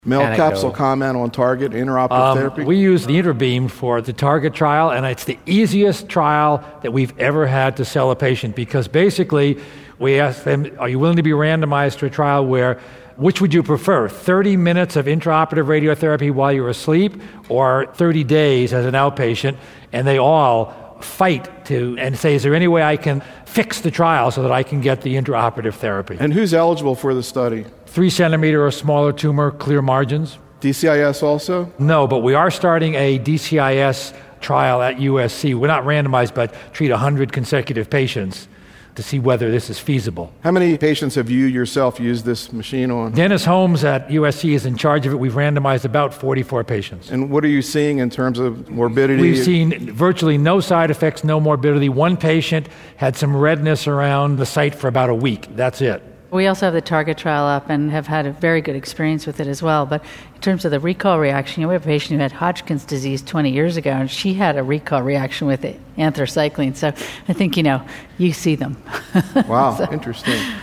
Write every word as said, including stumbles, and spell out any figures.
Mel Capsule comment on Target intraoperative um, therapy? We use the InterBeam for the Target trial, and it's the easiest trial that we've ever had to sell a patient, because basically we ask them, are you willing to be randomized to a trial where, which would you prefer, thirty minutes of intraoperative radiotherapy while you're asleep, or thirty days as an outpatient? And they all fight to and say, is there any way I can fix the trial so that I can get the intraoperative therapy? And who's eligible for the study? Three centimeter or smaller tumor, clear margins. D C I S also? No, but we are starting a D C I S trial at U S C. We're not randomized, but treat one hundred consecutive patients to see whether this is feasible. How many patients have you yourself used this machine on? Dennis Holmes at U S C is in charge of it. We've randomized about forty-four patients. And what are you seeing in terms of morbidity? We've seen virtually no side effects, no morbidity. One patient had some redness around the site for about a week. That's it. We also have the Target trial up and have had a very good experience with it as well. But in terms of the recall reaction, you know, we have a patient who had Hodgkin's disease twenty years ago, and she had a recall reaction with anthracycline. So I think, you know, you see them. Wow, so. Interesting.